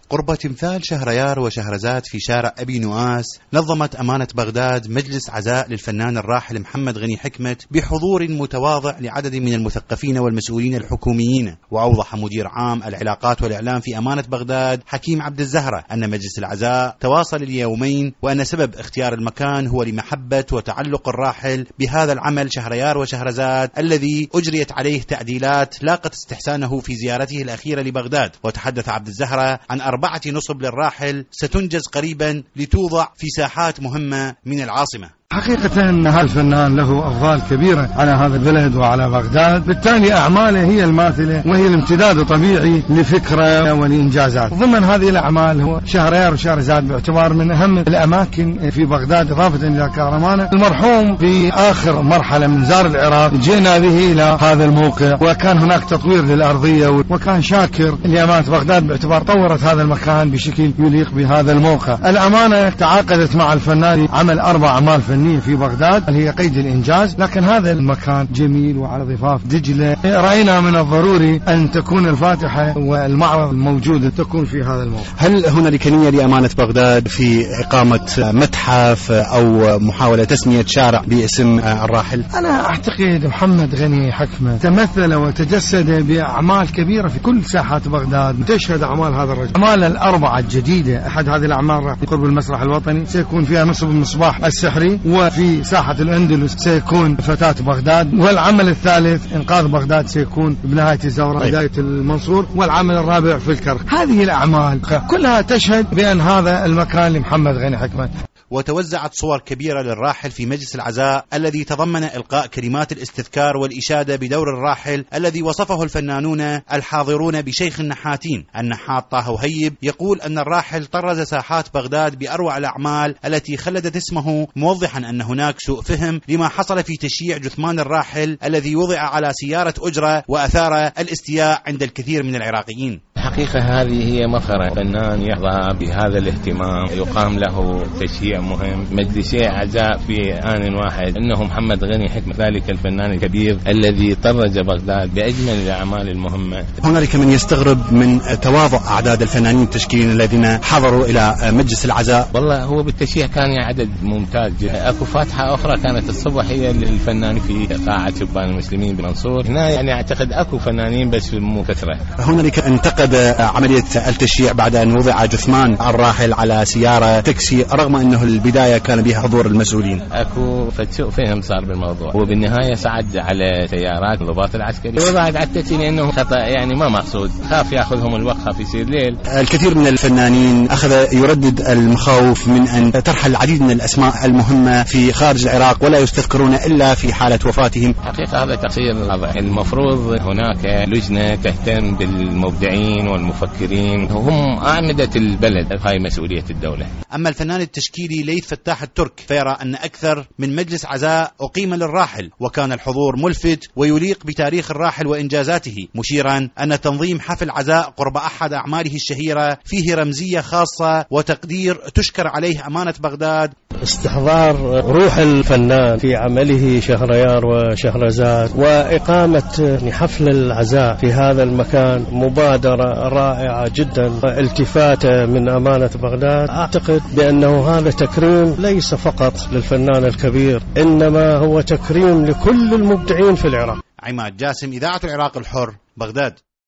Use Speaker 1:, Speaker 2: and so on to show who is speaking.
Speaker 1: قرب تمثال شهريار وشهرزاد في شارع أبي نواس، نظمت أمانة بغداد مجلس عزاء للفنان الراحل محمد غني حكمت بحضور متواضع لعدد من المثقفين والمسؤولين الحكوميين. وأوضح مدير عام العلاقات والإعلام في أمانة بغداد حكيم عبد الزهرة أن مجلس العزاء تواصل اليومين، وأن سبب اختيار المكان هو لمحبة وتعلق الراحل بهذا العمل شهريار وشهرزاد الذي أجريت عليه تعديلات لاقت استحسانه في زيارته الأخيرة لبغداد. وتحدث عبد الزهرة عن 4 نصب للراحل ستنجز قريبا لتوضع في ساحات مهمة من العاصمة.
Speaker 2: حقيقة هذا الفنان له أفضال كبيرة على هذا البلد وعلى بغداد، بالتالي أعماله هي الماثلة وهي الامتداد الطبيعي لفكرة والإنجازات. ضمن هذه الأعمال هو شهريار وشهرزاد باعتبار من أهم الأماكن في بغداد إضافة إلى كهرمانة. المرحوم في آخر مرحلة من زار العراق جئنا به إلى هذا الموقع، وكان هناك تطوير للأرضية، وكان شاكر لأمانة بغداد باعتبار طورت هذا المكان بشكل يليق بهذا الموقع. الأمانة تعاقدت مع الفنان عمل 4 أعمال في بغداد هي قيد الإنجاز، لكن هذا المكان جميل وعلى ضفاف دجلة. رأينا من الضروري أن تكون الفاتحة والمعرض الموجود تكون في هذا الموقع.
Speaker 1: هل هنالك نية لأمانة بغداد في إقامة متحف أو محاولة تسمية شارع باسم الراحل؟
Speaker 2: أنا أعتقد محمد غني حكمت تمثل وتجسد بأعمال كبيرة في كل ساحات بغداد تشهد أعمال هذا الرجل. أعمال ال4 الجديدة، أحد هذه الأعمال راح قرب المسرح الوطني سيكون فيها نصب المصباح السحري، وفي ساحة الأندلس سيكون فتاة بغداد، والعمل الثالث إنقاذ بغداد سيكون بنهاية الزورة بداية المنصور، والعمل الرابع في الكرخ. هذه الأعمال كلها تشهد بأن هذا المكان لمحمد غني حكمت.
Speaker 1: وتوزعت صور كبيرة للراحل في مجلس العزاء الذي تضمن إلقاء كلمات الاستذكار والإشادة بدور الراحل الذي وصفه الفنانون الحاضرون بشيخ النحاتين. النحات طه وهيب يقول أن الراحل طرز ساحات بغداد بأروع الأعمال التي خلدت اسمه، موضحا أن هناك سوء فهم لما حصل في تشييع جثمان الراحل الذي وضع على سيارة أجرة وأثار الاستياء عند الكثير من العراقيين.
Speaker 3: الحقيقة هذه هي مفخرة فنان يحظى بهذا الاهتمام، يقام له تشييع مهم، مجلسي عزاء في آن واحد، إنه محمد غني حكمة ذلك الفنان الكبير الذي طرز بغداد بأجمل الأعمال المهمة.
Speaker 1: هنالك من يستغرب من تواضع أعداد الفنانين التشكيليين الذين حضروا إلى مجلس العزاء.
Speaker 3: والله هو بالتشييع كان عدد ممتاز. أكو فاتحة أخرى كانت الصبح هي للفنان في قاعة شبان المسلمين بمنصور. هنا يعني أعتقد أكو فنانين بس مو كثرة.
Speaker 1: هنالك انتقد عملية التشييع بعد أن وضع جثمان الراحل على سيارة تاكسي، رغم أنه البداية كان بها حضور المسؤولين.
Speaker 3: أكو سوء فهم صار بالموضوع، وبالنهاية صعد على سيارات الضباط العسكري وضعت على التاكسي لأنه خطأ يعني ما مقصود، خاف يأخذهم الوقت، خاف يصير ليل.
Speaker 1: الكثير من الفنانين أخذ يردد المخاوف من أن ترحل العديد من الأسماء المهمة في خارج العراق ولا يستذكرون إلا في حالة وفاتهم.
Speaker 3: حقيقة هذا تقصير. المفروض هناك لجنة تهتم بالمبدعين والمفكرين، هم أعمدة البلد، هاي مسؤولية الدولة.
Speaker 1: أما الفنان التشكيلي ليث فتاح الترك فيرى أن أكثر من مجلس عزاء أقيم للراحل، وكان الحضور ملفت ويليق بتاريخ الراحل وإنجازاته، مشيرا أن تنظيم حفل عزاء قرب أحد أعماله الشهيرة فيه رمزية خاصة وتقدير تشكر عليه أمانة بغداد.
Speaker 4: استحضار روح الفنان في عمله شهريار وشهرزاد وإقامة حفل العزاء في هذا المكان مبادرة رائعة جدا، التفاتة من أمانة بغداد. أعتقد بأنه هذا تكريم ليس فقط للفنان الكبير، إنما هو تكريم لكل المبدعين في العراق.
Speaker 1: عماد جاسم، إذاعة العراق الحر، بغداد.